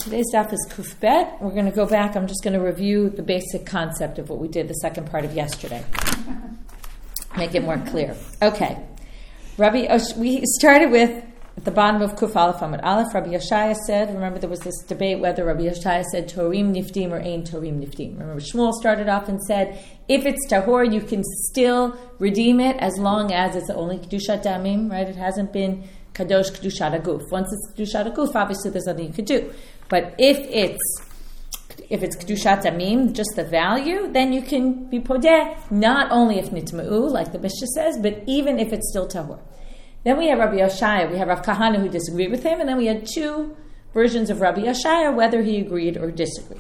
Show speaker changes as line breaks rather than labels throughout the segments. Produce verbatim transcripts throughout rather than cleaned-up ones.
today's daf is Kuf Bet. We're going to go back. I'm just going to review the basic concept of what we did the second part of yesterday. Make it more clear. Okay. Rabbi, Osh- we started with at the bottom of Kuf Aleph Amud Aleph. Rabbi Yeshaya said, remember there was this debate whether Rabbi Yeshaya said Torim Niftim or Ein Torim Niftim. Remember Shmuel started off and said, if it's Tahor, you can still redeem it as long as it's only Kedushat Damim, right? It hasn't been Kadosh Kedushat Aguf. Once it's Kedushat Aguf, obviously there's nothing you could do. But if it's if it's Kedushat Damim, just the value, then you can be Podeh, not only if Nitma'u, like the Mishnah says, but even if it's still Tahor. Then we have Rabbi Yeshaya, we have Rav Kahana who disagreed with him, and then we had two versions of Rabbi Yeshaya, whether he agreed or disagreed.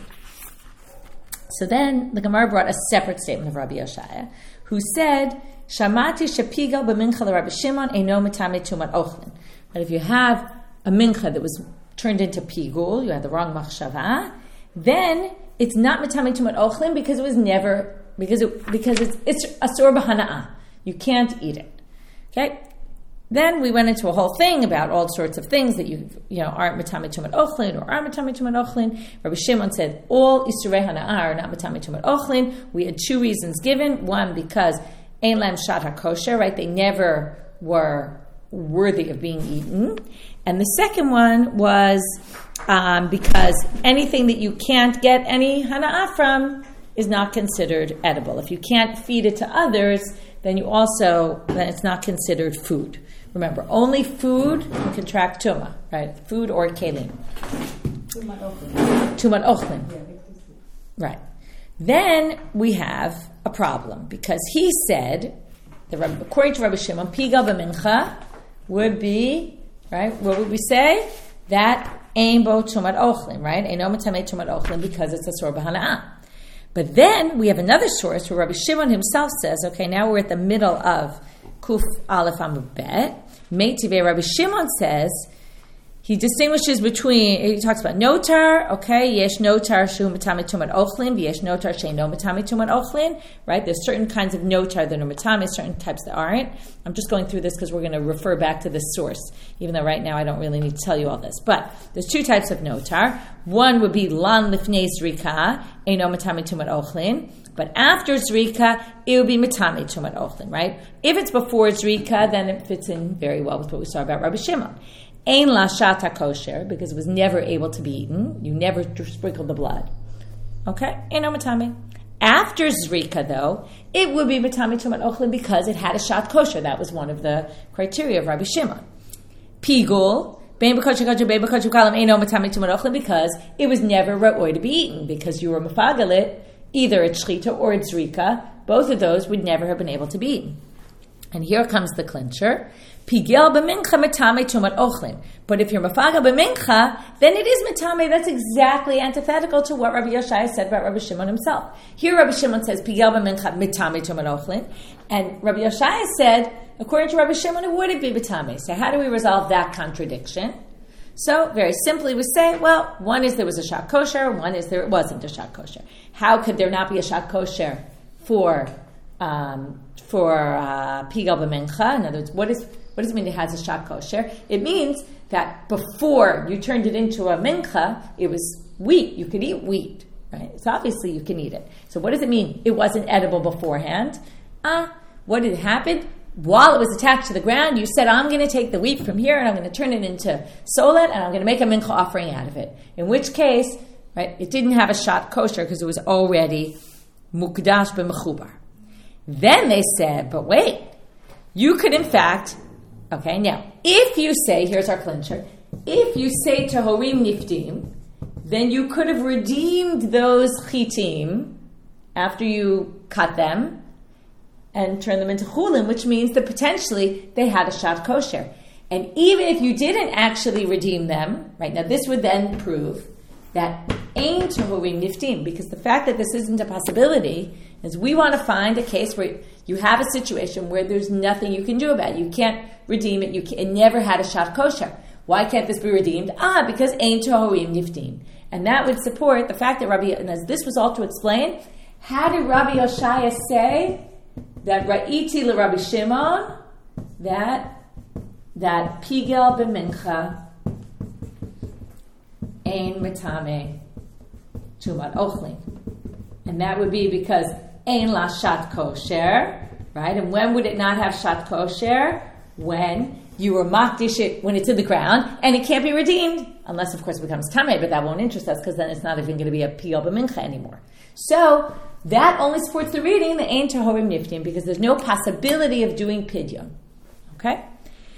So then the Gemara brought a separate statement of Rabbi Yeshaya, who said, Shamati shepigal b'mincha Rabbi Shimon eino metame tumat ochlin. But if you have a mincha that was turned into pigul, you had the wrong machshava, then it's not metame tumat ochlin because it was never, because it, because it's, it's asur b'hana'ah. You can't eat it. Okay? Then we went into a whole thing about all sorts of things that you you know aren't matame tumat ochlin or are matame tumat ochlin. Rabbi Shimon said all isurei hana'ah are not matame tumat ochlin. We had two reasons given. One, because ein lam shat hakosher, right? They never were worthy of being eaten. And the second one was um, because anything that you can't get any hana'ah from is not considered edible. If you can't feed it to others, then you also then it's not considered food. Remember, only food can contract tuma, right? Food or kelim. Tumat ochlin. Tumat ochlin. Right. Then we have a problem because he said, that according to Rabbi Shimon, pigal b'mincha would be, right? What would we say? That ein bo tumat ochlin, right? Eino matame tumat ochlin because it's a asur b'hana'ah. But then we have another source where Rabbi Shimon himself says, okay, now we're at the middle of Kuf Aleph Amud Bet. Meitivei Rabbi Shimon says, he distinguishes between, he talks about notar, okay, yesh notar shu matame tumat ochlin, yesh notar sheino matame tumat ochlin, right? There's certain kinds of notar that are matame, certain types that aren't. I'm just going through this because we're going to refer back to this source, even though right now I don't really need to tell you all this. But there's two types of notar. One would be lan lifnei zrika, eino matame tumat ochlin. But after Zrika, it would be Matame Tumat Ochlin, right? If it's before Zrika, then it fits in very well with what we saw about Rabbi Shimon. Ein la shata kosher, because it was never able to be eaten. You never sprinkled the blood. Okay? Eino Matame. After Zrika, though, it would be Matame Tumat Ochlin because it had a shat kosher. That was one of the criteria of Rabbi Shimon. Pigul, because it was never ra'oi to be eaten, because you were mafagalit, either it's shchita or it's zrika. Both of those would never have been able to be eaten. And here comes the clincher. Pigel b'mincha metame tumat ochlin. But if you're mafaga b'mincha, then it is metame. That's exactly antithetical to what Rabbi Yeshaya said about Rabbi Shimon himself. Here Rabbi Shimon says, Pigel b'mincha metame tumat ochlin. And Rabbi Yeshaya said, according to Rabbi Shimon, it wouldn't be metame. So how do we resolve that contradiction? So, very simply, we say, well, one is there was a shat kosher, one is there wasn't a shat kosher. How could there not be a shat kosher for um, for uh, pigal b'mincha? In other words, what is what does it mean it has a shat kosher? It means that before you turned it into a mincha, it was wheat. You could eat wheat, right? So obviously you can eat it. So what does it mean? It wasn't edible beforehand. Ah, uh, what did happen? While it was attached to the ground, you said, I'm going to take the wheat from here and I'm going to turn it into solet and I'm going to make a mincha offering out of it. In which case, right, it didn't have a shat kosher because it was already mukdash b'mechubar. Then they said, but wait, you could in fact, okay, now, if you say, here's our clincher, if you say Tahorim Niftim, then you could have redeemed those chitim after you cut them and turn them into chulin, which means that potentially they had a shat kosher. And even if you didn't actually redeem them, right, now this would then prove that ein tahorim niftim, because the fact that this isn't a possibility is we want to find a case where you have a situation where there's nothing you can do about it. You can't redeem it. You can, it never had a shat kosher. Why can't this be redeemed? Ah, because ein tahorim niftim. And that would support the fact that Rabbi, and as this was all to explain, how did Rabbi Yoshaya say that Ra'iti le Rabbi Shimon, that that pigel b'mincha ein metame tumat ochlin. And that would be because ein la shat kosher, right? And when would it not have shat kosher? When you were makdish it when it's in the ground, and it can't be redeemed, unless, of course, it becomes tameh, but that won't interest us, because then it's not even going to be a piyol b'mincha anymore. So, that only supports the reading, the ein tahorim niftim, because there's no possibility of doing pidyon. Okay?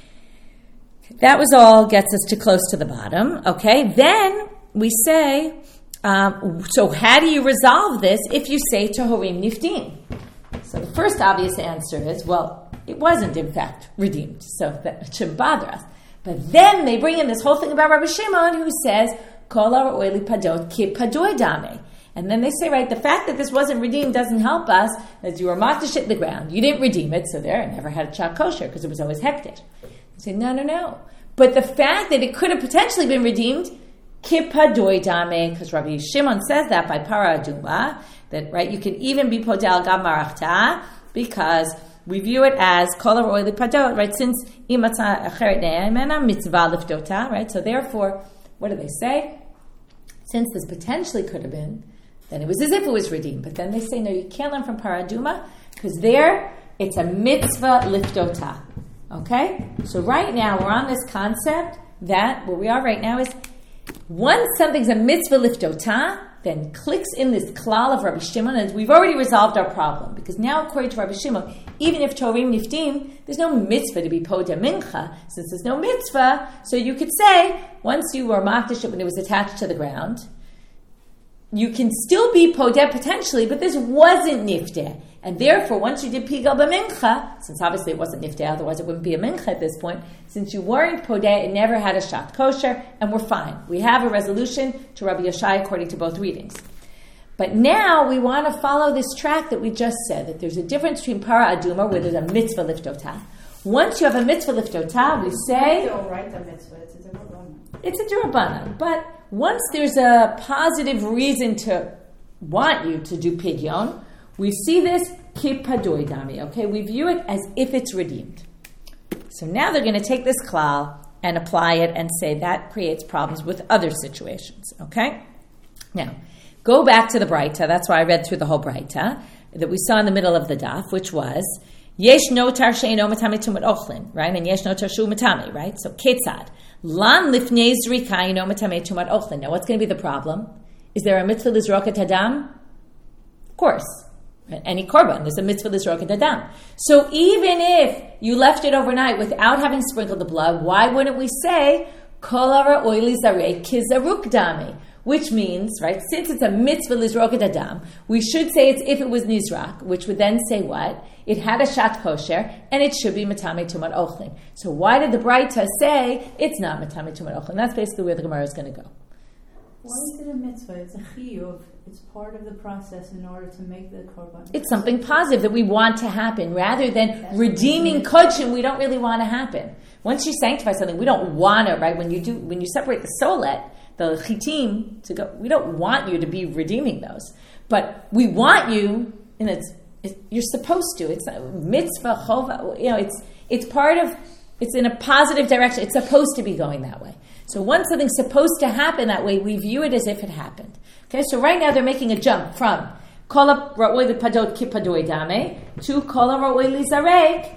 That was all, gets us to close to the bottom. Okay? Then, we say, um, so how do you resolve this if you say tahorim niftim? So the first obvious answer is, well, it wasn't, in fact, redeemed, so that shouldn't bother us. But then they bring in this whole thing about Rabbi Shimon, who says, Kol ha'ro'eh lipadot ki padoi dame. And then they say, right, the fact that this wasn't redeemed doesn't help us, as you were makdish in the ground. You didn't redeem it, so there, I never had a chak kosher, because it was always hektish. They say, no, no, no. But the fact that it could have potentially been redeemed, ki padoi dame, because Rabbi Shimon says that by para aduma, that, right, you can even be podel gam marachta, because we view it as kol ha'ro'eh lipadot, right? Since imatza acheret ne'emena mitzvah liftota, right? So therefore, what do they say? Since this potentially could have been, then it was as if it was redeemed. But then they say, no, you can't learn from paraduma, because there it's a mitzvah liftota. Okay? So right now we're on this concept that where we are right now is once something's a mitzvah liftota, then clicks in this klal of Rabbi Shimon, and we've already resolved our problem. Because now, according to Rabbi Shimon, even if Torim Niftim, there's no mitzvah to be Podeh Mincha. Since there's no mitzvah, so you could say, once you were makdish when it was attached to the ground, you can still be Podeh potentially, but this wasn't Nifteh. And therefore, once you did Pigal B'Mincha, since obviously it wasn't Nifteh, otherwise it wouldn't be a Mincha at this point, since you weren't Podeh, it never had a Shat Kosher, and we're fine. We have a resolution to Rabbi Yeshai according to both readings. But now we want to follow this track that we just said, that there's a difference between Para Aduma, where there's a mitzvah liftotah. Once you have a mitzvah liftotah, we say...
You don't write the mitzvah, it's a D'Rabbanan.
It's a D'Rabbanan. But once there's a positive reason to want you to do Pidyon, we see this ki padoi dami, okay? We view it as if it's redeemed. So now they're going to take this klal and apply it and say that creates problems with other situations, okay? Now, go back to the Braita. That's why I read through the whole Braita that we saw in the middle of the daf, which was yesh notar she'eno matame tumat ochlin, right? And yesh notar shu matame, right? So ketzad lan lifnei zrika eno matame tumat ochlin. Now, what's going to be the problem? Is there a mitzvah lizrok et hadam? Of course. Any korban, there's a mitzvah lizrok et hadam. So even if you left it overnight without having sprinkled the blood, why wouldn't we say kol ha'ro'eh lizarek kizaruk dami? Which means, right, since it's a mitzvah lizrok et hadam, we should say it's if it was nizrak, which would then say what? It had a shat kosher, and it should be matame tumat ochlin. So why did the Braita say it's not matame tumat ochlin? That's basically where the Gemara is going to go.
Why is it a mitzvah? It's a chiyuv. It's part of the process in order to make the korban.
It's something positive that we want to happen, rather than That's redeeming kodesh we don't really want to happen. Once you sanctify something, we don't want to, right? When you do, when you separate the solet, the chitim, to go, we don't want you to be redeeming those. But we want you, and it's, it, you're supposed to. It's a mitzvah, chova, you know, it's, it's part of, it's in a positive direction. It's supposed to be going that way. So once something's supposed to happen that way, we view it as if it happened. Okay, so right now they're making a jump from kol ha'ro'eh lipadot ki padoi dame to kol ha'ro'eh lizarek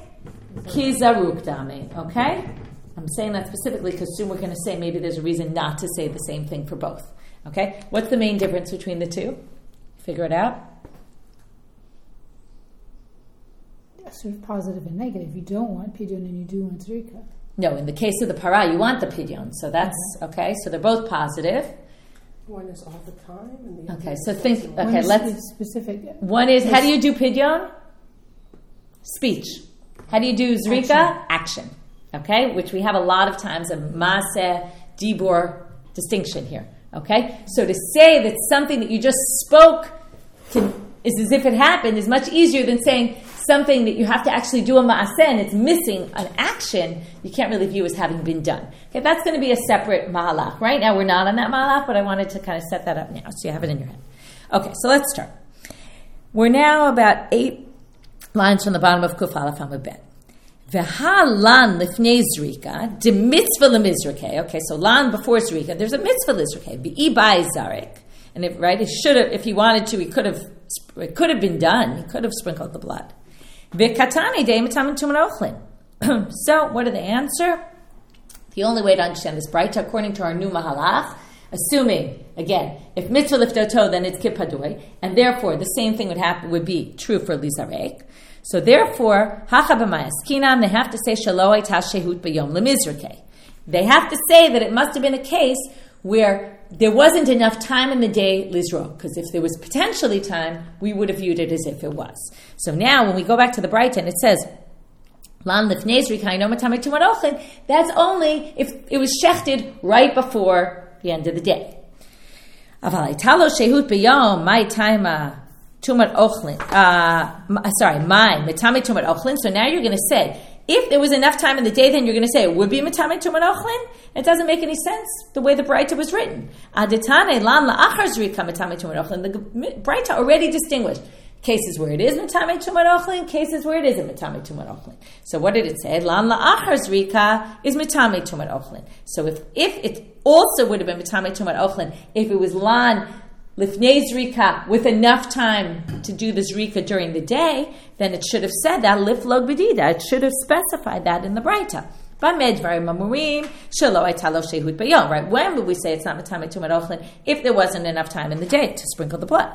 ki zaruk dame. Okay? I'm saying that specifically because soon we're going to say maybe there's a reason not to say the same thing for both. Okay? What's the main difference between the two? Figure it out.
Sort of positive and negative. You don't want pidyon and you do want zrika.
No, in the case of the para, you want the pidyon. So that's, okay, so they're both positive.
One is all the time, and the other
Okay,
is
so think,
once
okay,
One
let's...
is specific.
One is, how do you do pidyon? Speech. How do you do zrika? Action. Action. Okay, which we have a lot of times a maaseh, dibur distinction here. Okay, so to say that something that you just spoke to, is as if it happened is much easier than saying something that you have to actually do a maaseh and it's missing an action, you can't really view as having been done. Okay, that's going to be a separate mahalach. Right now we're not on that mahalach, but I wanted to kind of set that up now so you have it in your head. Okay, so let's start. We're now about eight lines from the bottom of Kuf Aleph Amud Bet. V'ha lan lifnei zrika, de mitzvah lemizrake. Okay, so lan before zrika, there's a mitzvah lizrake. V'i bai zarek. And if, right, it should have, if he wanted to, he could have, it could have been done. He could have sprinkled the blood. V'katane de mitamin tuman ochlin. So, what did they answer? The only way to understand this Braita, according to our new Mahalach, assuming, again, if mitzvah liftoto, then it's kippadoy, and therefore the same thing would happen would be true for lizarek. So therefore, hacha b'mayaskinam, they have to say shalo hayta shehut b'yom lemizrake. They have to say that it must have been a case where there wasn't enough time in the day lizrok, because if there was potentially time, we would have viewed it as if it was. So now, when we go back to the Braita and it says, Lan lifnei zrika haino matamei tumat ochlin, that's only if it was shechted right before the end of the day. Aval haytalo shehut b'yom, my time tumat ochlin. Uh, sorry, my matamei tumat ochlin. So now you're going to say, if there was enough time in the day, then you're going to say it would be matamei tumat ochlin. It doesn't make any sense the way the Braita was written. Aditane lan la'achar zrika matamei tumat ochlin. The Braita already distinguished cases where it is matamei tumat ochlin, cases where it isn't matamei tumat ochlin. So what did it say? Lan la'achar zrika is matamei tumat ochlin. So if if it also would have been matamei tumat ochlin, if it was lan lifnei zrika with enough time to do the zrika during the day, then it should have said that liflog b'dida. It should have specified that in the Braita. Right? When would we say it's not matamei tumat ochlin? If there wasn't enough time in the day to sprinkle the blood.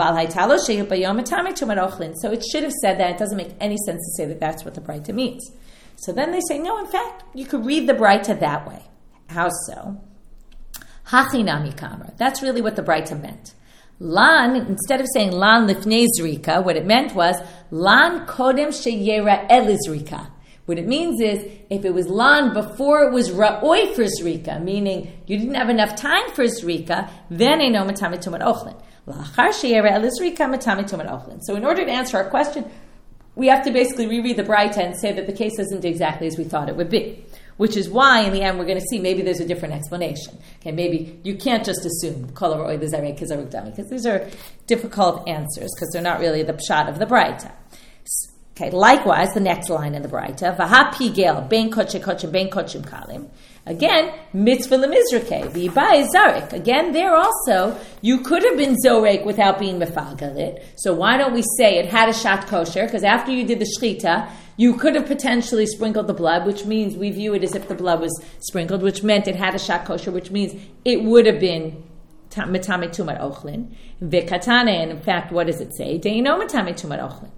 So it should have said that. It doesn't make any sense to say that that's what the Braita means. So then they say, no, in fact, you could read the Braita that way. How so? Hachinami kamra. That's really what the Braita meant. Lan, instead of saying lan lifnei zrika, what it meant was lan kodem sheyera el zrika. What it means is, if it was lan before it was ra'oi for zrika, meaning you didn't have enough time for zrika, then eino matamei tumat ochlin. La'achar sheyera el zrika matamei tumat ochlin. So in order to answer our question, we have to basically reread the Braita and say that the case isn't exactly as we thought it would be. Which is why, in the end, we're going to see maybe there's a different explanation. Okay, maybe you can't just assume kol ha'ra'oi l'zarek kizaruk dami, because these are difficult answers, because they're not really the pshat of the Braita. Okay, likewise, the next line in the Braita, Vaha pigel, ben koche koche, ben kochim kalim. Again, mitzvah lemizrake, v'yibai zarek. Again, there also, you could have been zorek without being mefagelit. So why don't we say it had a shat kosher? Because after you did the shchita, you could have potentially sprinkled the blood, which means we view it as if the blood was sprinkled, which meant it had a shat kosher, which means it would have been matamei tumat ochlin. V'katane, and in fact, what does it say? Deino matamei tumat ochlin.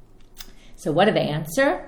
So what do they answer?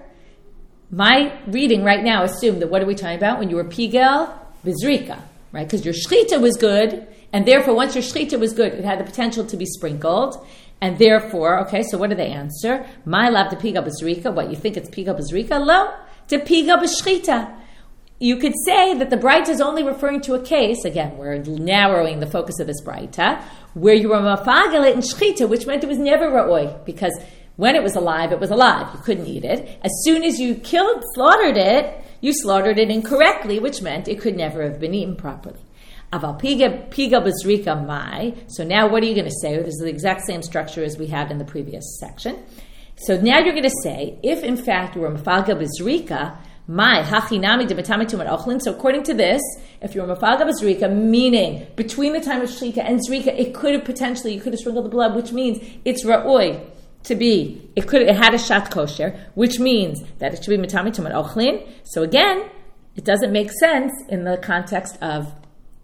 My reading right now assumed that what are we talking about? When you were pigel, bizrika, right? Because your shchita was good, and therefore once your shchita was good, it had the potential to be sprinkled, and therefore, okay, so what do they answer? My lab to pigel bizrika, what, you think it's pigel bizrika? Lo, to pigel b'shchita. You could say that the Braita is only referring to a case, again, we're narrowing the focus of this Braita, where you were mafagelet in shchita, which meant it was never ra'oi, because when it was alive, it was alive. You couldn't eat it. As soon as you killed, slaughtered it, you slaughtered it incorrectly, which meant it could never have been eaten properly. Aval piga piga b'zrika mai. So now what are you going to say? This is the exact same structure as we had in the previous section. So now you're going to say, if in fact you were mafaga b'zrika, mai hachinami de matamei tumat ochlin. So according to this, if you were mafaga b'zrika, meaning between the time of shchita and zrika, it could have potentially, you could have sprinkled the blood, which means it's ra'oi. To be, it could it had a shat kosher, which means that it should be matamei tumat ochlin. So again, it doesn't make sense in the context of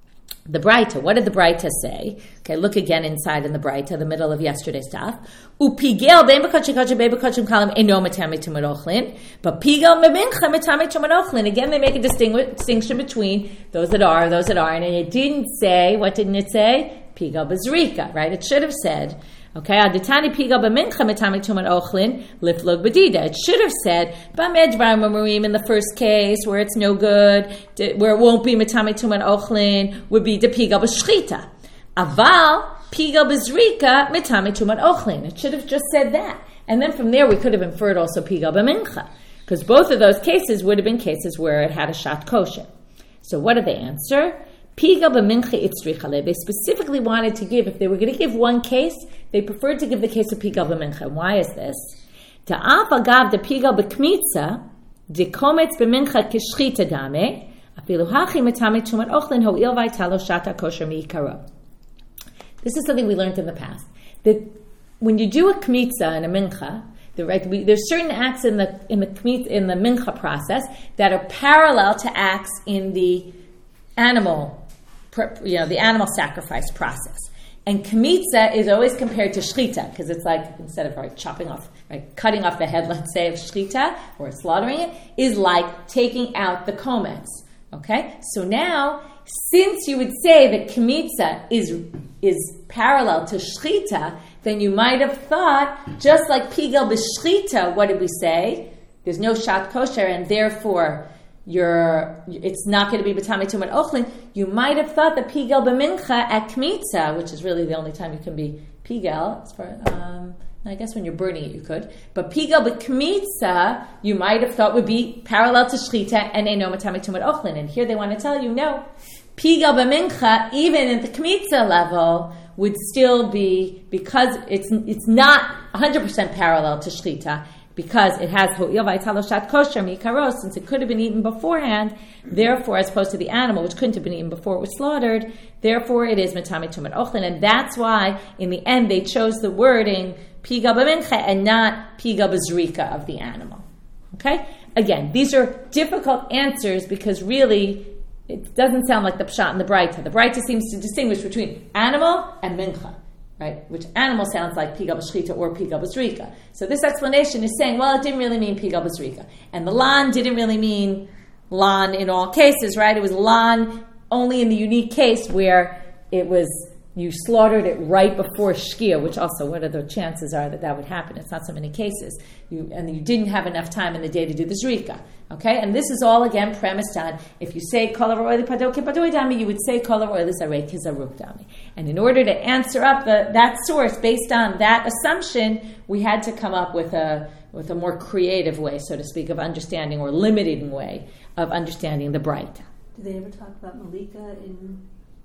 the Braita. What did the Braita say? Okay, look again inside in the Braita, the middle of yesterday's stuff. Upigel ben b'kochim kochim ben b'kochim kalim eno matamei tumat ochlin, but pigel memincha matamei tumat ochlin. Again, they make a distinction between those that are, those that aren't, and it didn't say. What didn't it say? Pigel b'zrika, right? It should have said. Okay, aditani piga b'mincha matamei tumat ochlin liflog b'dida. It should have said b'med dvarim amurim in the first case where it's no good, where it won't be matamei tumat ochlin, would be the piga b'shchita. Aval piga b'zrika matamei tumat ochlin. It should have just said that, and then from there we could have inferred also piga b'mincha, because both of those cases would have been cases where it had a shat kosher. So what did they answer? Piga b'mincha itzrichale. They specifically wanted to give, if they were going to give one case, they preferred to give the case of piga b'mincha. Why is this? Ta'af agav the piga b'kmitza, Dikometz b'mincha k'shchita dame, afilu hachi metame tumat ochlin ho'il v'ayta lo shata kosher mi'ikaro. This is something we learned in the past. That when you do a kmitza and a mincha, the, right, we, there's certain acts in the in the kmitza, in the mincha process that are parallel to acts in the animal, you know, the animal sacrifice process. And kmitza is always compared to shchita, because it's like, instead of right, chopping off, right, cutting off the head, let's say, of shchita, or slaughtering it, is like taking out the komets. Okay? So now, since you would say that kmitza is, is parallel to shchita, then you might have thought, just like pigel b'shchita, what did we say? There's no shat kosher, and therefore, You're, it's not going to be b'tamei tumat ochlin. You might have thought that pigel b'mincha at kmitza, which is really the only time you can be pigel. As far, um, I guess when you're burning it, you could. But pigel b'kmitza, you might have thought would be parallel to shchita and eino b'tamei tumat ochlin. And here they want to tell you, no, pigel b'mincha, even at the kmitza level, would still be, because it's it's not one hundred percent parallel to shchita, because it has ho'il v'aytalo shat kosher mi'ikaros, since it could have been eaten beforehand, therefore, as opposed to the animal, which couldn't have been eaten before it was slaughtered, therefore it is metamei tumat ochlin, and that's why, in the end, they chose the wording piga b'mincha and not piga b'zrika of the animal. Okay? Again, these are difficult answers because really, it doesn't sound like the pshat and the braita. The braita seems to distinguish between animal and mincha. Right, which animal sounds like piga b'shchita or piga b'zrika. So this explanation is saying, well, it didn't really mean piga b'zrika. And the lan didn't really mean lan in all cases, right? It was lan only in the unique case where it was, you slaughtered it right before shkia, which also, what are the chances are that that would happen? It's not so many cases. You, and you didn't have enough time in the day to do the zrika. Okay? And this is all, again, premised on, if you say kol ha'ro'eh li'pado ke'padoi dami, you would say kol ha'ro'eh l'zarei k'zaruk dami. And in order to answer up the, that source based on that assumption, we had to come up with a with a more creative way, so to speak, of understanding, or limiting way of understanding the braita.
Did they ever talk about Malika in...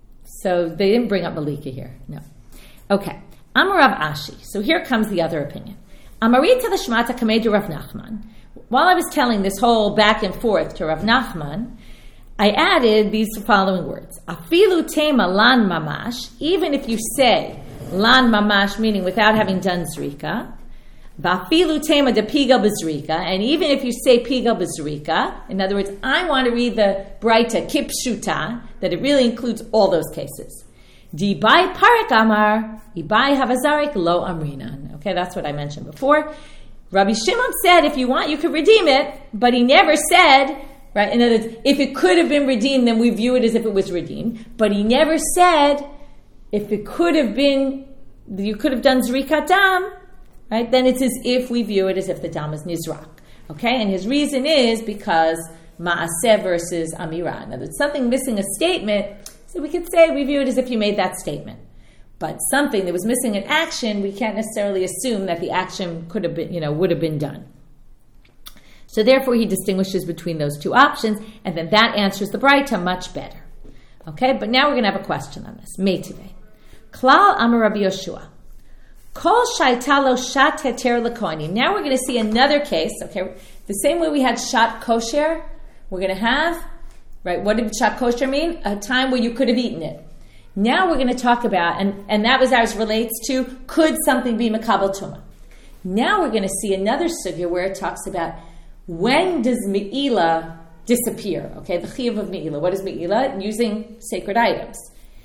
So they didn't bring up Malika here, no. Okay. Amar Rav Ashi. So here comes the other opinion. Amarita l'shmata kamei Rav Nachman. While I was telling this whole back and forth to Rav Nachman, I added these following words. Afilu tema lan mamash, even if you say lan mamash, meaning without having done zrika, v'afilu tema de piga b'zrika, and even if you say piga b'zrika, in other words, I want to read the braita kipshuta, that it really includes all those cases. Di bai parak amar, ibai havazarik lo amrinan. Okay, that's what I mentioned before. Rabbi Shimon said, if you want, you could redeem it, but he never said, right? In other words, if it could have been redeemed, then we view it as if it was redeemed. But he never said, if it could have been, you could have done zrikat dam, right? Then it's as if we view it as if the dam is nizrak. Okay? And his reason is because ma'aseh versus amirah. In other words, something missing a statement, so we could say we view it as if you made that statement. But something that was missing an action, we can't necessarily assume that the action could have been, you know, would have been done. So therefore, he distinguishes between those two options, and then that answers the braita much better. Okay, but now we're going to have a question on this. May today. Klal Amar Rabbi Yoshua. Kol shaitalo shat heter lekohanim. Now we're going to see another case. Okay, the same way we had shat kosher, we're going to have, right? What did shat kosher mean? A time where you could have eaten it. Now we're going to talk about, and, and that was as relates to, could something be makabel tuma? Now we're going to see another sugya where it talks about when does me'ila disappear? Okay, the chiyuv of me'ila. What is me'ila? Using sacred items.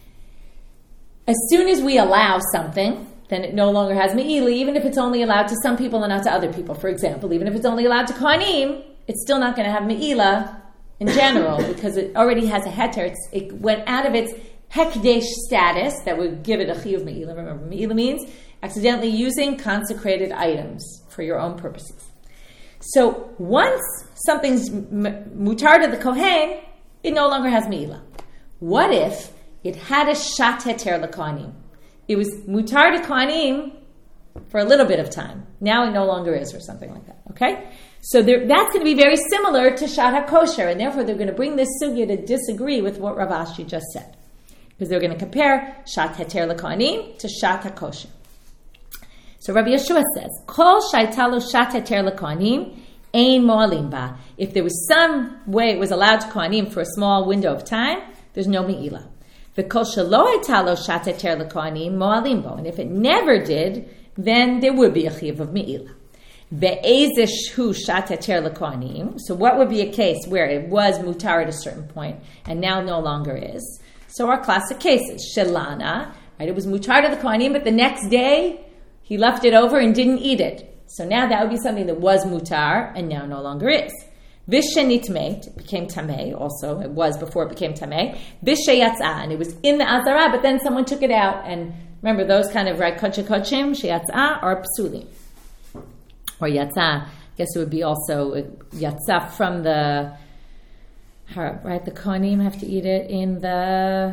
As soon as we allow something, then it no longer has me'ila, even if it's only allowed to some people and not to other people. For example, even if it's only allowed to kohanim, it's still not going to have me'ila in general because it already has a heter. It's, it went out of its hekdesh status that would give it a chiyuv me'ila. Remember, me'ila means accidentally using consecrated items for your own purposes. So once something's mutar to the kohen, it no longer has me'ila. What if it had a shat heter l'kohanim? It was mutar to kohanim for a little bit of time. Now it no longer is, or something like that. Okay, so there, that's going to be very similar to shat hakosher, and therefore they're going to bring this sugya to disagree with what Rav Ashi just said, because they're going to compare shat heter l'kohanim to shat hakosher. So Rabbi Yeshua says, "Kol shaitalo shat heter l'kohanim ein mo'alim ba. If there was some way it was allowed to kohanim for a small window of time, there's no me'ila. V'kol shelo hayta lo shat heter lekohanim mo'alim bo. And if it never did, then there would be a chiyuv of me'ila. Ve'ezeh hu shat heter lekohanim. So what would be a case where it was mutar at a certain point and now no longer is? So our classic cases, shelana, right? It was mutar to the kohanim, but the next day he left it over and didn't eat it. So now that would be something that was mutar and now no longer is. Vishenitmeit, it became tamei, also it was before it became tamei. Vishayatza, and it was in the azara, but then someone took it out. And remember those kind of, right, koche kochim, shayatza, or psulim. Or yatza, I guess it would be also yatza from the, right, the kohanim have to eat it in the,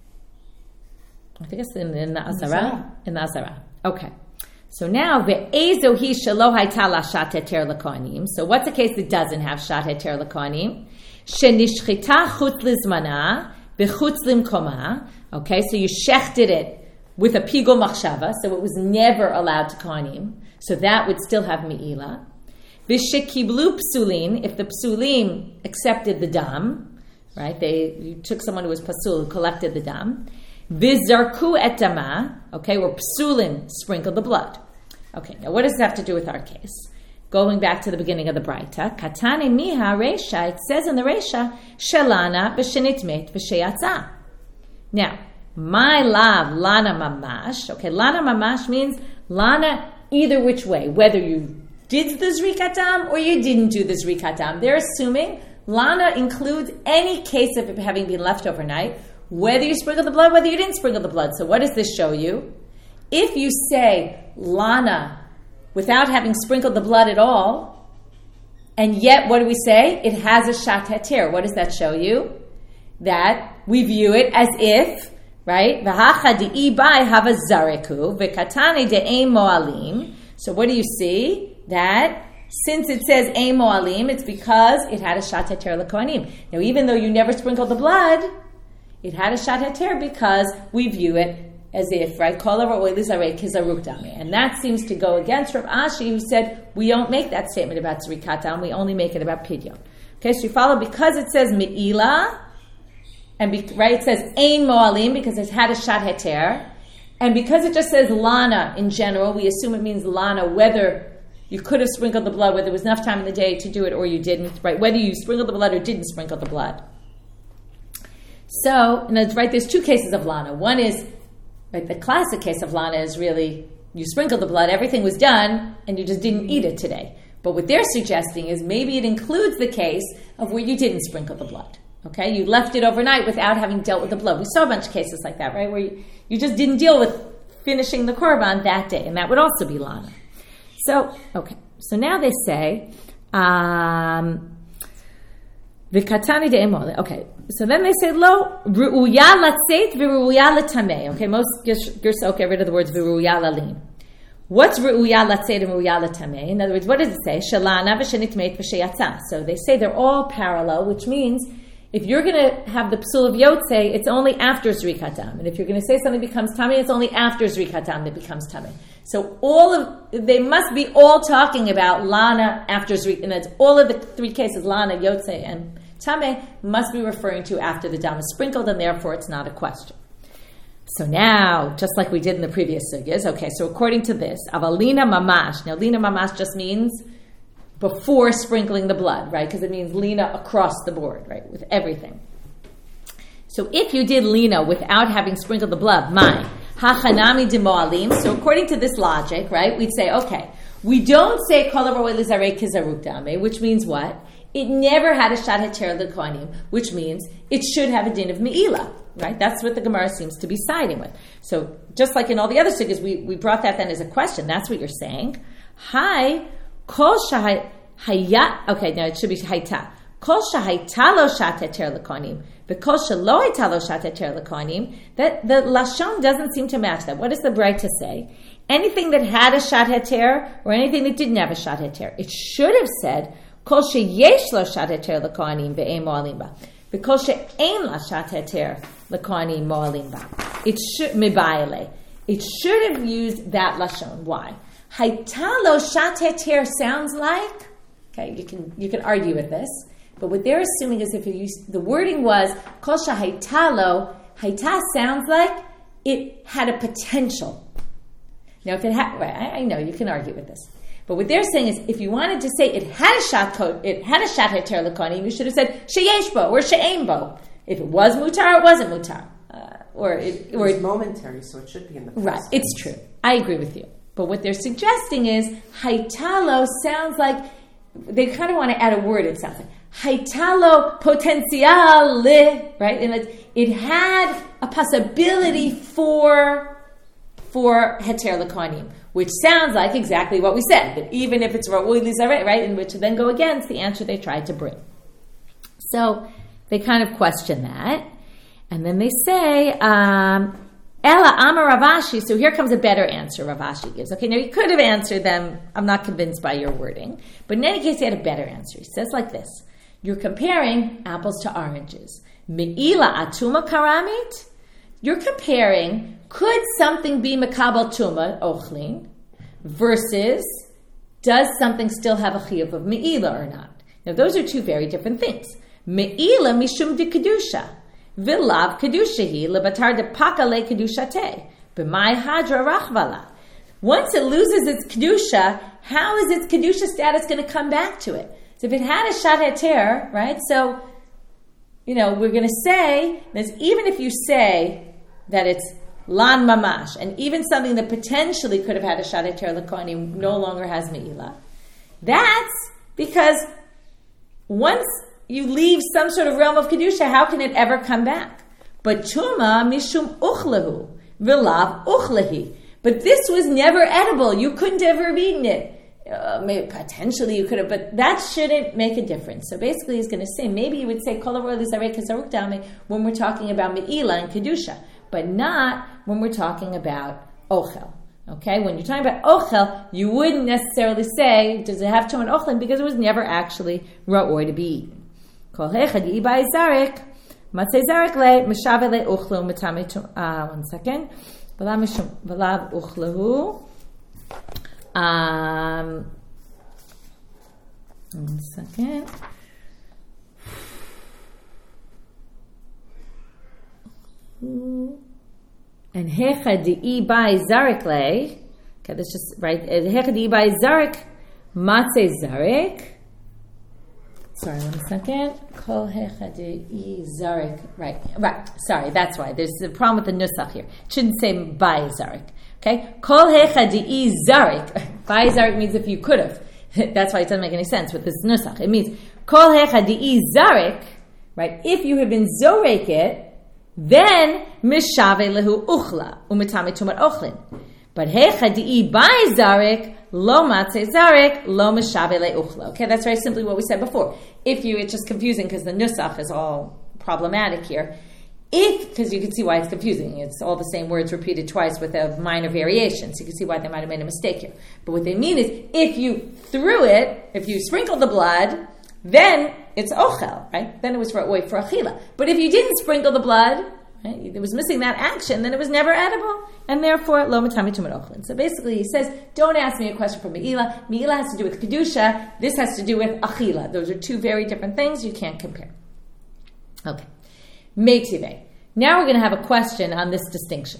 I think it's in, in the azara. In the azara. Okay. So now, ve'ezo hi shelo hayta la shat heter lekohanim. So what's a case that doesn't have shat heter lekohanim? Shenishchita chutz lizmana v'chutz limkoma. Okay, so you shechted it with a pigul machshava, so it was never allowed to kohanim. So that would still have me'ila. V'shekiblu psulin, if the psulim accepted the dam, right? They you took someone who was pasul who collected the dam. V'zarku et dama, okay, or psulin sprinkled the blood. Okay, now what does this have to do with our case? Going back to the beginning of the Braita, Katane miha reisha, it says in the reisha, shelana b'shenitmet v'sheyatza. Now, my lav lana mamash, okay, lana mamash means lana either which way, whether you did the zrikatam or you didn't do the zrikatam. They're assuming lana includes any case of it having been left overnight, whether you sprinkle the blood, whether you didn't sprinkle the blood. So what does this show you? If you say lana without having sprinkled the blood at all, and yet what do we say? It has a shat heter. What does that show you? That we view it as if, right? V'hacha di'i bai hava zareku v'katane de'ein mo'alim. So what do you see? That since it says ein mo'alim, it's because it had a shat heter lekohanim. Now even though you never sprinkled the blood, it had a shat heter because we view it as if, right, and that seems to go against Rav Ashi, who said we don't make that statement about zrikatam, we only make it about pidyon. Okay, so you follow, because it says me'ila, and be, right, it says ein mo'alim because it had a shat heter, and because it just says lana in general, we assume it means lana whether you could have sprinkled the blood, whether there was enough time in the day to do it or you didn't, right, whether you sprinkled the blood or didn't sprinkle the blood. So, and it's right, there's two cases of lana. One is, right, the classic case of lana is really, you sprinkled the blood, everything was done, and you just didn't eat it today. But what they're suggesting is maybe it includes the case of where you didn't sprinkle the blood. Okay, you left it overnight without having dealt with the blood. We saw a bunch of cases like that, right, where you, you just didn't deal with finishing the korban that day, and that would also be lana. So, okay, so now they say, um, okay, so then they say, lo, ru'uya latzeit v'ru'uya latamei. Okay, most Gersa get rid of the words v'ru'uya lalin. What's ru'uya latzeit and ru'uya latamei? In other words, what does it say? Shalana v'shenitmeit v'sheyatza. So they say they're all parallel, which means if you're going to have the psul of yotzei, it's only after zrikatam. And if you're going to say something becomes tamei, it's only after zrikatam that becomes tamei. So all of, they must be all talking about lana after zrikatam. And it's all of the three cases, lana, yotzei, and tamei, must be referring to after the dam is sprinkled, and therefore it's not a question. So now, just like we did in the previous sugyas, okay, so according to this, avalina mamash. Now, lina mamash just means before sprinkling the blood, right? Because it means lina across the board, right, with everything. So if you did lina without having sprinkled the blood, my hachanami de moalim. So according to this logic, right, we'd say, okay, we don't say kol haroeh lizarek kizaruk dame, which means what? It never had a shat heter lekohanim, which means it should have a din of me'ila, right? That's what the Gemara seems to be siding with. So just like in all the other sugyas, we, we brought that then as a question. That's what you're saying. Hi, kol shahayat, okay, now it should be hayta. Kol shahayta lo shat heter lekohanim, but kol shelo hayta lo shat heter lekohanim, that the lashon doesn't seem to match that. What does the Braita say? Anything that had a shat heter or anything that didn't have a shat heter, it should have said kol sheyesh lo shat heter lekohanim ve'ein mo'alim ba. Kol she'ein la shat heter lekohanim mo'alim ba. It should mibayale. It should have used that lashon. Why? Hayta lo shat heter sounds like Okay, you can you can argue with this, but what they're assuming is if you use, the wording was kol shahaitalo, haita sounds like it had a potential. Now, if it had, right, I, I know you can argue with this, but what they're saying is if you wanted to say it had a shat it had a shat heter lakonim, you should have said sheyesh bo or she'ein bo. If it was mutar, it wasn't mutar, uh, or it,
it
or
was
it,
momentary, so it should be in the past.
right. It's true. I agree with you. But what they're suggesting is haitalo sounds like they kind of want to add a word. It sounds like haitalo potential, right? And it, it had a possibility for for heter lakonim, which sounds like exactly what we said. That even if it's ra'ui lizaret, right, in which to then go against the answer they tried to bring. So they kind of question that, and then they say. Um, Ella Amar Ravashi. So here comes a better answer Ravashi gives. Okay, now he could have answered them. I'm not convinced by your wording. But in any case, he had a better answer. He says like this. You're comparing apples to oranges. Me'ila atuma karamit. You're comparing, could something be makabel tuma, ochlin, versus does something still have a chiyuv of me'ila or not? Now those are two very different things. Me'ila mishum de kedusha. Vilav kedushahi lebatar de pakale kedushate b'mai hadra rachvala. Once it loses its kedusha, how is its kedusha status going to come back to it? So if it had a shat heter, right? So, you know, we're going to say that even if you say that it's lan mamash, and even something that potentially could have had a shat heter lakoni no longer has me'ila, that's because once you leave some sort of realm of kedusha, how can it ever come back? But tuma mishum uchlahu vilav uchlahi. But this was never edible. You couldn't ever have eaten it. Uh, maybe potentially you could have, but that shouldn't make a difference. So basically, he's going to say maybe you would say kol lizarei kazaruk dame when we're talking about me'ila and kedusha, but not when we're talking about ochel. Okay, when you're talking about ochel, you wouldn't necessarily say does it have tuma and ochlin because it was never actually ra'oi to be eaten. Kol hechad yibai zarek, matzei zarek le, meshave le uchlu, metame tu, uh, one second. V'lav uchlahu. Um, one second. And hechad yibai zarek le, okay, that's just, right, hechad yibai zarek, matzei zarek. Sorry, one second. Kol hechadi zarik. Right, right. Sorry, that's why. There's a problem with the nusach here. It shouldn't say by zarik. Okay? Kol hechadi zarik. By zarik means if you could have. That's why it doesn't make any sense with this nusach. It means kol hechadi zarik. Right? If you have been zorek it, then mishave lehu uchla umitame tumat ochlin. But hechadi by zarik. Lo matzeh zarek, lo meshave le'uchla. Okay, that's very simply what we said before. If you, it's just confusing because the nusach is all problematic here. If, because you can see why it's confusing. It's all the same words repeated twice with a minor variation. So you can see why they might have made a mistake here. But what they mean is, if you threw it, if you sprinkled the blood, then it's ochel, right? Then it was for, wait, for achila. But if you didn't sprinkle the blood, right, it was missing that action, then it was never edible. And therefore, lo matami tumat ochlin. So basically, he says, don't ask me a question from me'ila. Me'ila has to do with kedusha. This has to do with achila. Those are two very different things. You can't compare. Okay. Meitive. Now we're going to have a question on this distinction.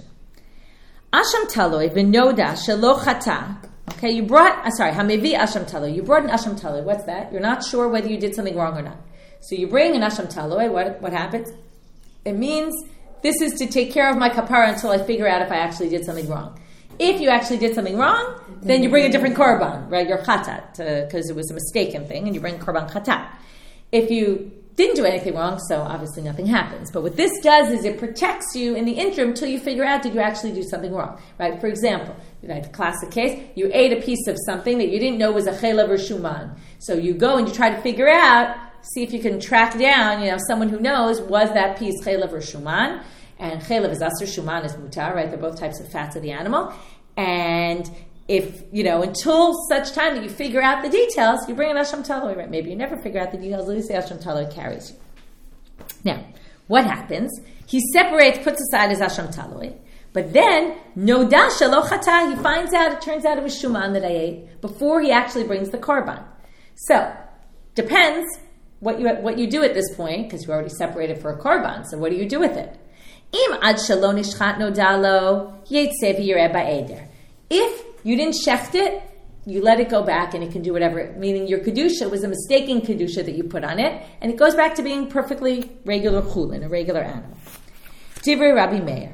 Asham taloi v'noda shelo chata. Okay, you brought, uh, sorry, hamevi asham taloi. You brought an asham taloi. What's that? You're not sure whether you did something wrong or not. So you bring an asham taloi. What, what happens? It means this is to take care of my kapara until I figure out if I actually did something wrong. If you actually did something wrong, then you bring a different korban, right? Your chatat, because uh, it was a mistaken thing, and you bring korban chatat. If you didn't do anything wrong, so obviously nothing happens. But what this does is it protects you in the interim until you figure out did you actually do something wrong, right? For example, right, classic case, you ate a piece of something that you didn't know was a chelav or shuman. So you go and you try to figure out, see if you can track down, you know, someone who knows, was that piece chelav or shuman? And chelav is asur, shuman is mutar, right? They're both types of fats of the animal. And if, you know, until such time that you figure out the details, you bring an asham taloi, right? Maybe you never figure out the details, at least the asham taloi carries you. Now, what happens? He separates, puts aside his asham taloi, but then, noda shelo chata, he finds out, it turns out it was shuman that I ate, before he actually brings the korban. So, depends what you what you do at this point, because you already separated for a korban. So what do you do with it? Im ad shelo nishchat nodalo yetzev yireh ba'eder. If you didn't shecht it, you let it go back and it can do whatever, meaning your kedusha was a mistaken kedusha that you put on it, and it goes back to being perfectly regular chulin, a regular animal. Divrei Rabbi Meir.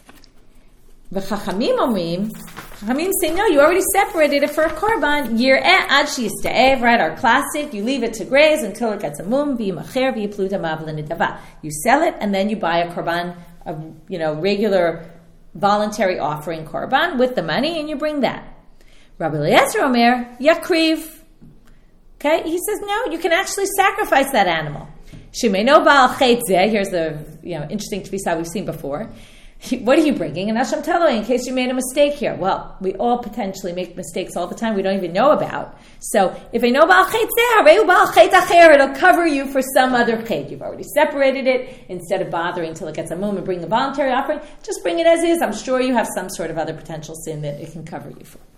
V'chachamim omrim, chachamim say, no, you already separated it for a korban. Yireh ad sheyista'ev, right, our classic, you leave it to graze until it gets a mum, v'yimacher v'yiplu damav l'nidava. You sell it, and then you buy a korban, a, you know, regular voluntary offering korban with the money, and you bring that. Rabbi Eliezer Omer, yakriv. Okay, he says, no, you can actually sacrifice that animal. Shemeno ba'al cheitzeh, here's the you know interesting tvisa we've seen before. What are you bringing? An Asham Taloi, in case you made a mistake here. Well, we all potentially make mistakes all the time we don't even know about. So, if I know ba'al cheitzeh, reu ba'al cheit acher, it'll cover you for some other cheit. You've already separated it. Instead of bothering till it gets a mum and bring the voluntary offering, just bring it as is. I'm sure you have some sort of other potential sin that it can cover you for.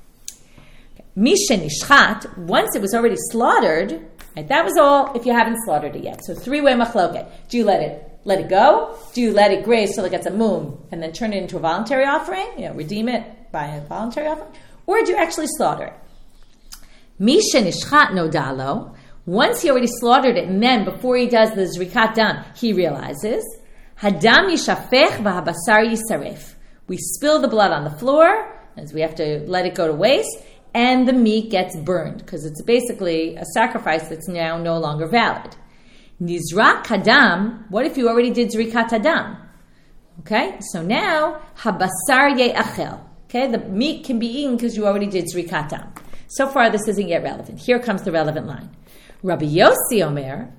Misha nishchat, once it was already slaughtered, right, that was all if you haven't slaughtered it yet. So three-way machloket. Do you let it let it go? Do you let it graze till it gets a mum and then turn it into a voluntary offering? You know, redeem it by a voluntary offering? Or do you actually slaughter it? Misha nishchat nodalo, once he already slaughtered it, and then before he does the zrikat dam, he realizes, hadam yishafech v'habasar yisaref. We spill the blood on the floor, as we have to let it go to waste, and the meat gets burned, because it's basically a sacrifice that's now no longer valid. Nizrak hadam, what if you already did zrikat hadam? Okay, so now, habasar ye'achel. Okay, the meat can be eaten because you already did zrikat hadam. So far, this isn't yet relevant. Here comes the relevant line. Rabbi Yossi Omer,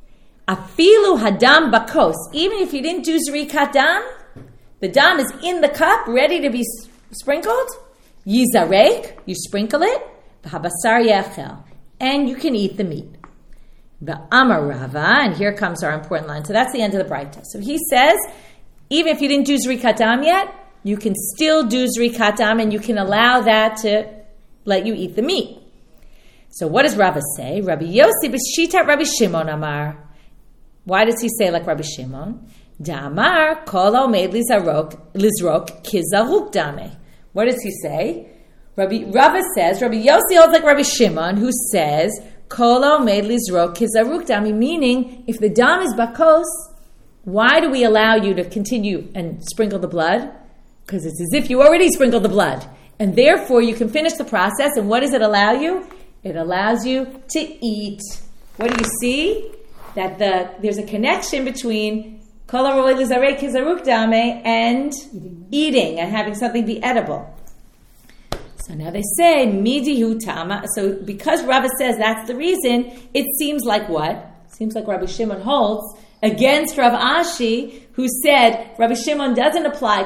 afilu hadam bakos, even if you didn't do zrikat hadam, the dam is in the cup, ready to be sprinkled, Yizarek, you sprinkle it, v'habasar yechel, and you can eat the meat. V'amar Rava, and here comes our important line. So that's the end of the Braita. So he says, even if you didn't do zrikat dam yet, you can still do zrikat dam, and you can allow that to let you eat the meat. So what does Rava say? Rabbi Yossi b'shitat Rabbi Shimon Amar. Why does he say like Rabbi Shimon? Da'amar kol omed lizarok lizrok kizaruk dame. What does he say? Rabbi Rava says, Rabbi Yossi holds like Rabbi Shimon, who says, Kolo made lizrok kizaruk dami, meaning, if the dam is bakos, why do we allow you to continue and sprinkle the blood? Because it's as if you already sprinkled the blood. And therefore, you can finish the process, and what does it allow you? It allows you to eat. What do you see? That the there's a connection between and eating. eating and having something be edible. So now they say midihu tama. So because Rava says that's the reason, it seems like what? Seems like Rabbi Shimon holds against Rav Ashi, who said Rabbi Shimon doesn't apply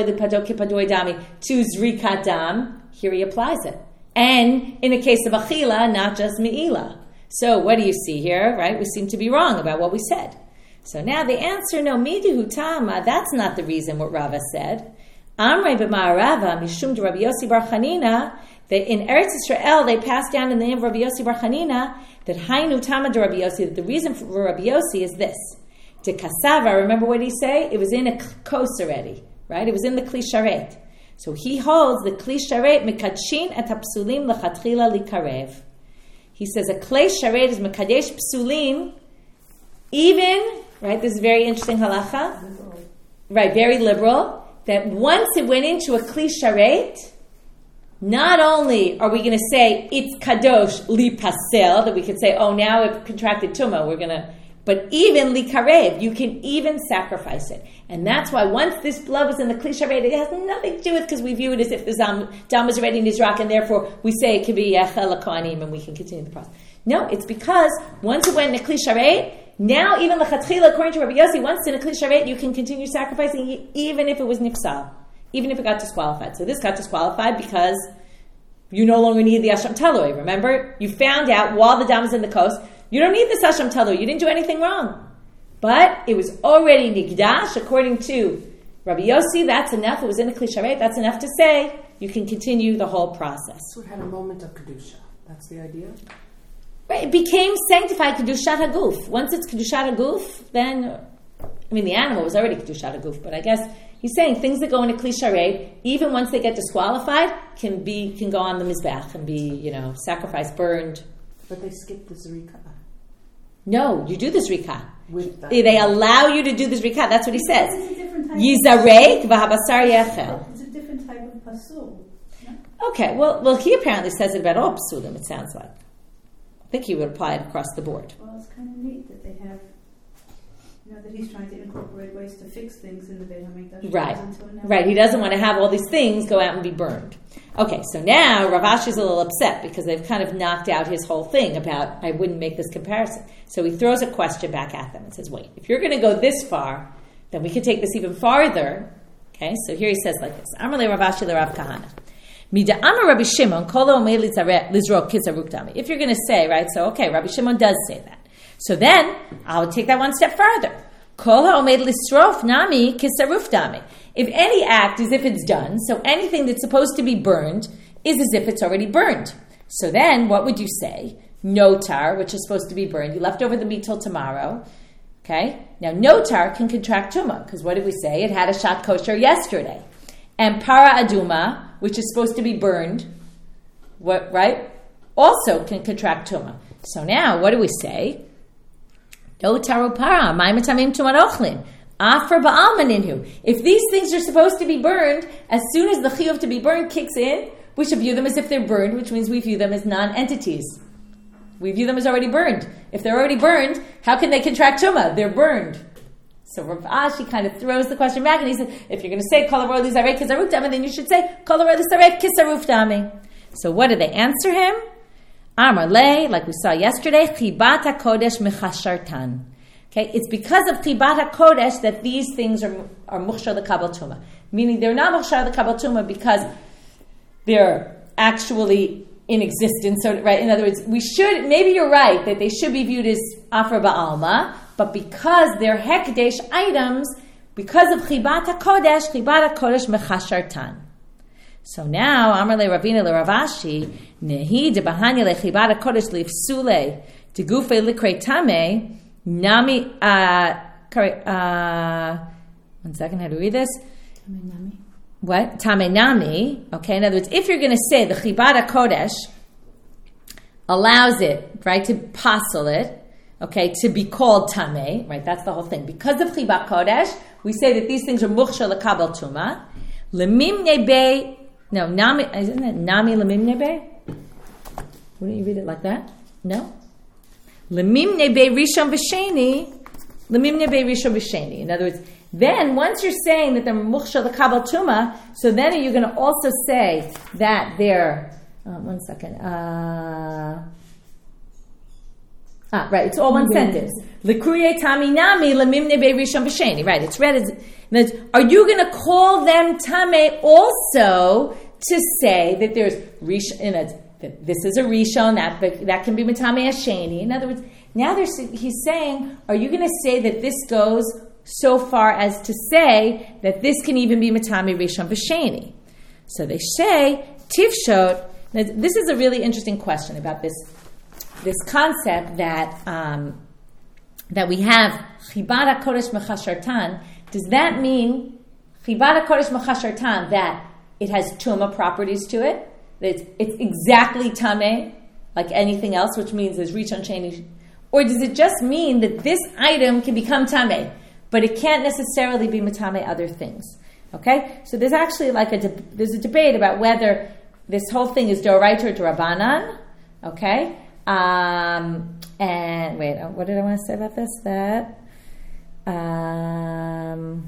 to zrikat dam. Here he applies it, and in the case of achila, not just meila. So what do you see here? Right, we seem to be wrong about what we said. So now the answer, no, midihu tama, that's not the reason what Rava said. Amrei b'ma'arava, mishum de Rabbi Yossi bar Chanina, that in Eretz Yisrael, they passed down in the name of Rabbi Yossi bar Chanina, that hainu tama de Rabbi Yossi, that the reason for Rabbi Yossi is this. De kasava, remember what he say? It was in a kos already, right? It was in the kli sharet. So he holds the kli sharet mekadshin et hapsulim lechatchila likarev. He says a kli sharet is mekadesh psulim, even, right, this is very interesting halacha, right, very liberal, that once it went into a kli sharet, not only are we going to say it's kadosh li pasel, that we could say, oh, now it contracted tumah, we're going to, but even li karev, you can even sacrifice it. And that's why once this blood was in the kli sharet, it has nothing to do with, because we view it as if the dam, dam was already nizrak, and therefore we say it could be yachel kohanim, and we can continue the process. No, it's because once it went in the kli sharet, now, even l'chatchila, according to Rabbi Yossi, once in a kli sharet, you can continue sacrificing even if it was nifsal, even if it got disqualified. So this got disqualified because you no longer need the Asham Taloi. Remember, you found out while the dam is in the coast, you don't need this Asham Taloi. You didn't do anything wrong. But it was already nigdash, according to Rabbi Yossi, that's enough. It was in a kli sharet, that's enough to say you can continue the whole process.
So it had a moment of kedusha. That's the idea?
Right, it became sanctified kedushat haguf. Once it's kedushat haguf, then I mean the animal was already kedushat haguf, but I guess he's saying things that go into kli sharei, even once they get disqualified, can be can go on the mizbech and be you know sacrificed, burned.
But they skip the zrika.
No, you do the zrika.
With that.
They allow you to do the zrika. That's what he says.
It's a different type.
Yizarek v'habasar yechel.
It's a different type of pasul.
Okay, well, well, he apparently says it about all psulim. It sounds like. I think he would apply it across the board.
Well, it's kind of neat that they have, you know, that he's trying to incorporate ways to fix things in the Beit HaMikdash.
Right, right. He doesn't want to have all these things go out and be burned. Okay, so now Rav Ashi's a little upset because they've kind of knocked out his whole thing about I wouldn't make this comparison. So he throws a question back at them and says, wait, if you're going to go this far, then we could take this even farther. Okay, so here he says like this. Amalei Rav Ashi Rav Kahana. If you're going to say, right, so okay, Rabbi Shimon does say that. So then, I'll take that one step further. If any act is if it's done, so anything that's supposed to be burned is as if it's already burned. So then, what would you say? Notar, which is supposed to be burned. You left over the meat till tomorrow. Okay? Now, notar can contract tumah, because what did we say? It had a shot kosher yesterday. And para aduma, which is supposed to be burned, what right? Also can contract tumah. So now, what do we say? No taru para, maimatamim tumat ochlin, afra ba'almaninhu. If these things are supposed to be burned, as soon as the chiyuv to be burned kicks in, we should view them as if they're burned, which means we view them as non-entities. We view them as already burned. If they're already burned, how can they contract tumah? They're burned. So Rav Ashi kind of throws the question back, and he says, if you're going to say kol haror li zarek kisaruf dami, then you should say kol haror li zarek kisaruf dami. So what do they answer him? Amar le, like we saw yesterday, chibat hakodesh mechashartan. Okay, it's because of chibat hakodesh that these things are are muchshar lekabel tumah. Meaning they're not muchshar lekabel tumah because they're actually in existence. So right, in other words, we should maybe you're right that they should be viewed as afra ba'alma. But because they're hekdesh items, because of chibat hakodesh, chibat hakodesh mechashartan. So now, Amar le Ravina le Rav Ashi, nehi de bahanya le chibat hakodesh lifsule de gufe likrei tame nami. Uh, uh, one second, how do we read this?
Tamenami.
What tame nami? Okay, in other words, if you're going to say the chibat hakodesh allows it, right, to passel it. Okay, to be called tameh, right? That's the whole thing. Because of chibat kodesh, we say that these things are muchshar lekabel tumah. Lemim nebe, no, nami, isn't it nami lemim nebe? Wouldn't you read it like that? No. Lemim nebe rishon v'sheni, lemim nebe rishon v'sheni. In other words, then once you're saying that they're muchshar lekabel tumah, so then are you going to also say that they're? Uh, one second. Uh, Ah, right. It's all one mm-hmm. sentence. L'kuye tami nami lemimne be rishon v'sheni. Right. It's read as. Are you going to call them tame also to say that there's rishon? In a, that this is a rishon that that can be matame asheni. In other words, now there's he's saying, are you going to say that this goes so far as to say that this can even be matame rishon v'sheni? So they say tifshot. This is a really interesting question about this. This concept that um, that we have chibat hakodesh mechashartan, does that mean chibat hakodesh mechashartan that it has tumah properties to it? That it's, it's exactly tameh like anything else, which means there's rishon sheni, or does it just mean that this item can become tameh, but it can't necessarily be matame other things? Okay, so there's actually like a de- there's a debate about whether this whole thing is doraita or drabanan. Okay. Um, and wait, what did I want to say about this? That um,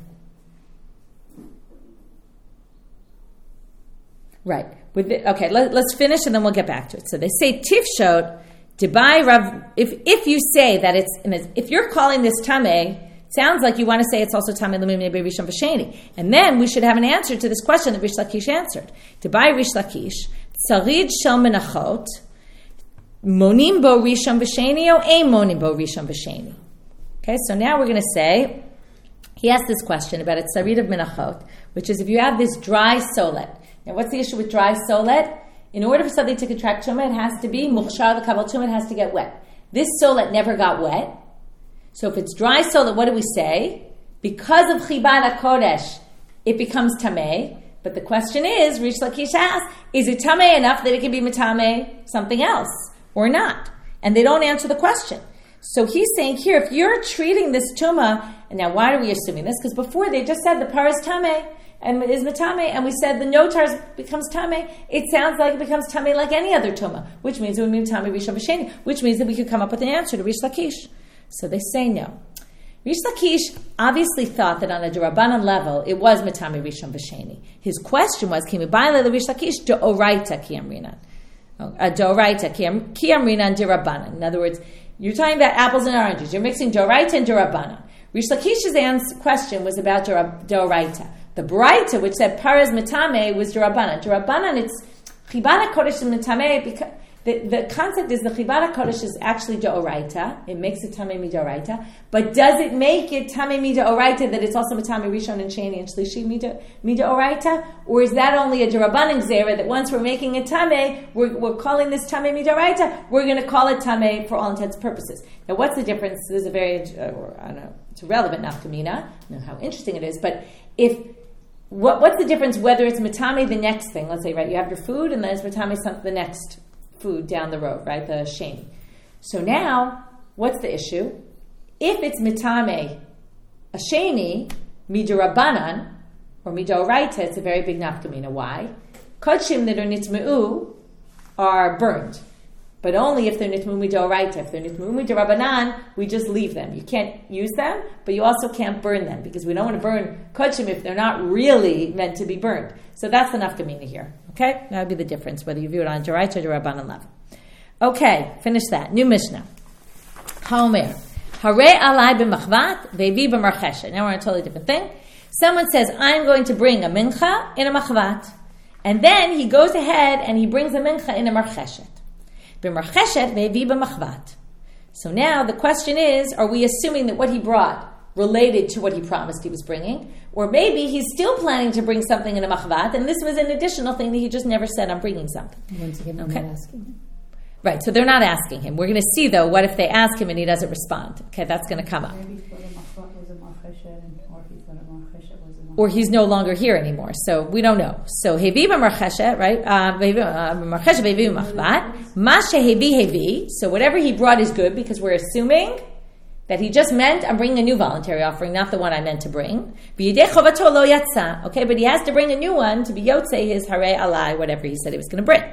right. With the, okay, let, let's finish and then we'll get back to it. So they say tifshot debai rav. If if you say that it's if you're calling this tameh, sounds like you want to say it's also tameh lemim nebe rishon v'sheni, and then we should have an answer to this question that Rish Lakish answered. Debai Rish Lakish tzarid shel menachot. Monim bo rishon v'sheni o ein monim bo rishon v'sheni. Okay, so now we're going to say, he asked this question about a tzarid of menachot, which is if you have this dry solet. Now what's the issue with dry solet? In order for something to contract tumah, it has to be mukhshar l'kabel tumah. It has to get wet. This solet never got wet. So if it's dry solet, what do we say? Because of chibad hakodesh, it becomes tameh. But the question is, Rish Lakish asks, is it tameh enough that it can be metameh something else or not? And they don't answer the question. So he's saying here, if you're treating this tumah, and now why are we assuming this? Because before they just said the par is tameh and is metameh, and we said the no tar becomes tameh. It sounds like it becomes tameh like any other tumah, which means it would mean tameh rishon v'sheni, which means that we could come up with an answer to Rish Lakish. So they say no. Rish Lakish obviously thought that on a Durabanan level, it was Metami Rishon V'Sheni. His question was, Ki mibayla Rish Lakish Do'oraita Ki Amrinan. Do'oraita Ki Amrinan Durabanan. In other words, you're talking about apples and oranges. You're mixing Do'oraita and Durabanan. Rish Lakish's answer, question was about Do'oraita. The Braita, which said Paraz Metame, was Durabanan. Durabanan, it's Chibad HaKodesh and Metame, because The, the concept is the Chibad HaKodesh is actually D'oraita. It makes it Tamei Mid'oraita. But does it make it Tamei Mid'oraita that it's also Tamei Rishon and Sheni and Shlishi Mid'oraita? Or is that only a D'Rabbanan Zera that once we're making it Tamei, we're, we're calling this Tamei Mid'oraita, we're going to call it Tamei for all intents and purposes. Now what's the difference? There's a very, uh, or, I don't know, it's a relevant nafkamina. I don't know how interesting it is, but if what, what's the difference whether it's Matame the next thing? Let's say, right, you have your food and then it's Matame the next food down the road, right? The sheni. So now, what's the issue? If it's mitame a sheni, midurabanan, or midoraita, it's a very big nafkamina. Why? Kodshim that are nitmeu are burned. But only if they're nitmeu midoraita. If they're nitmeu midurabanan, we just leave them. You can't use them, but you also can't burn them, because we don't want to burn kodshim if they're not really meant to be burned. So that's the nafkamina here. Okay? That would be the difference, whether you view it on Doraita or Durabanan level. Okay, finish that. New Mishnah. Haomer. Hare alai b'machvat, ve'vi b'marcheshet. Now we're on a totally different thing. Someone says, I'm going to bring a mincha in a machvat. And then he goes ahead and he brings a mincha in a marcheshet. B'marcheshet, ve'vi b'machvat. So now the question is, are we assuming that what he brought related to what he promised he was bringing? Or maybe he's still planning to bring something in a machvat, and this was an additional thing that he just never said, I'm bringing something.
Once again,
okay.
not asking him.
Right, so they're not asking him. We're going to see, though, what if they ask him and he doesn't respond? Okay, that's going to come up.
Maybe for the machvat was a marcheshet, or he thought a marcheshet was a marcheshet.
Or he's no longer here anymore, so we don't know. So, hevi b'marcheshet, right? B'marcheshet hevi b'machvat. Ma shehevi hevi. So whatever he brought is good, because we're assuming that he just meant, I'm bringing a new voluntary offering, not the one I meant to bring. Okay, but he has to bring a new one to be yotze his hare alai, whatever he said he was going to bring.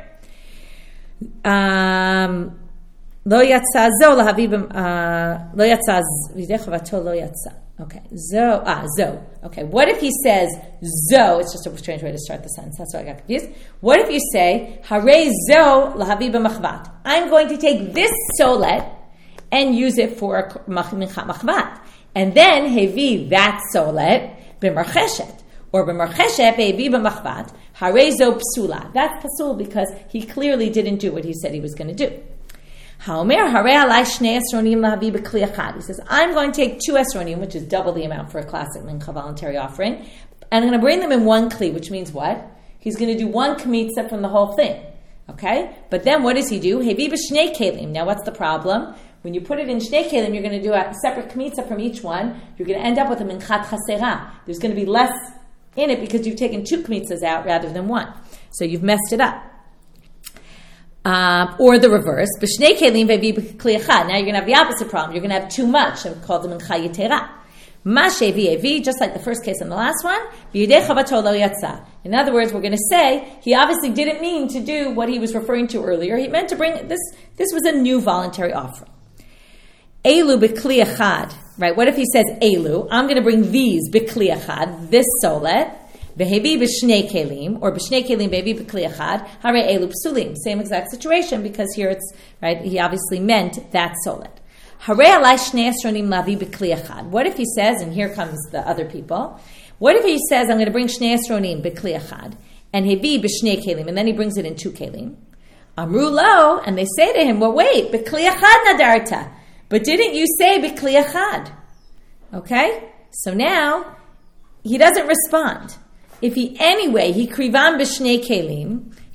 Um, lo yatsa zo lahavib lo yatsa v'yidei chovato lo yatsa. Okay, zo ah zo. Okay, what if he says zo? It's just a strange way to start the sentence. That's why I got confused. What if you say hare zo lahavib machvat? I'm going to take this solet and use it for a mincha machvat. And then hevi that solet b'marcheshet. Or b'marcheshet hevi b'machvat. Harezo psula. That's pasul because he clearly didn't do what he said he was going to do. Haomer hare alai shnei esronim lahavi b'kli echad. He says, I'm going to take two esronim, which is double the amount for a classic mincha voluntary offering, and I'm going to bring them in one kli, which means what? He's going to do one kmitza from the whole thing. Okay? But then what does he do? Hevi b'shnei kelim. Now what's the problem? When you put it in shnei kelim, you're going to do a separate kmitza from each one. You're going to end up with a minchat chasera. There's going to be less in it because you've taken two kmitzas out rather than one. So you've messed it up. Uh, or the reverse. B'shnei kelim ve'vi b'kli echad. Now you're going to have the opposite problem. You're going to have too much. It's called the mincha yetera. Ma shevi evi, just like the first case and the last one. V'yidei chavato lo yatsa. In other words, we're going to say he obviously didn't mean to do what he was referring to earlier. He meant to bring this. This was a new voluntary offering. Elu b'kli echad, right? What if he says elu? I'm going to bring these b'kli echad, this solet, v'hevi b'shnei kelim, or b'shnei kelim v'hevi b'kli echad, hare elu psulim. Same exact situation, because here it's, right, he obviously meant that solet. Hare alai shnei esronim lavi b'kli echad. What if he says, and here comes the other people, what if he says, I'm going to bring shnei esronim b'kli echad, and hevi b'shnei kelim, and then he brings it in two kelim. Amru lo, and they say to him, well wait, b'kli echad nadarta. But didn't you say b'kli echad? Okay? So now, he doesn't respond. If he, anyway, he krivan b'shnei kelim,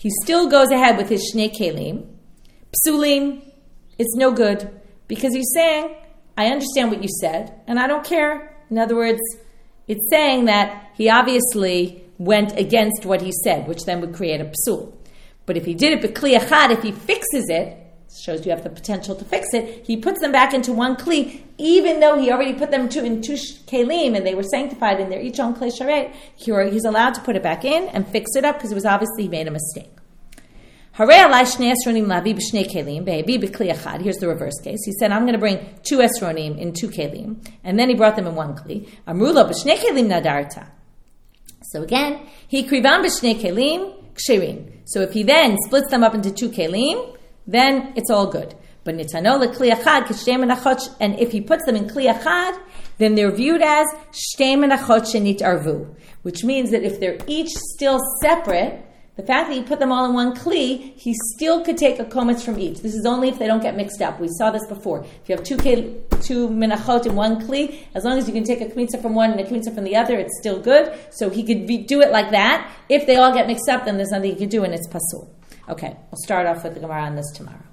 he still goes ahead with his shnei kelim. Psulim, it's no good, because he's saying, I understand what you said, and I don't care. In other words, it's saying that he obviously went against what he said, which then would create a psul. But if he did it b'kli achad, if he fixes it, shows you have the potential to fix it, he puts them back into one kli, even though he already put them two, in two kelim, and they were sanctified, and they're each on klei sharet, he's allowed to put it back in and fix it up, because it was obviously he made a mistake. Here's the reverse case. He said, I'm going to bring two esronim in two kelim, and then he brought them in one kli. Amrulo b'shnei kelim nadarta. So again, he krivan b'shnei kelim ksherim. So if he then splits them up into two kelim, then it's all good. But nitano lekli achad k'shtei menachot, and if he puts them in kli achad, then they're viewed as shtei menachot shenit arvu, which means that if they're each still separate, the fact that he put them all in one kli, he still could take a kometz from each. This is only if they don't get mixed up. We saw this before. If you have two kli, two menachot in one kli, as long as you can take a kmitza from one and a kmitza from the other, it's still good. So he could be, do it like that. If they all get mixed up, then there's nothing he could do, and it's pasul. Okay, we'll start off with the Gemara on this tomorrow.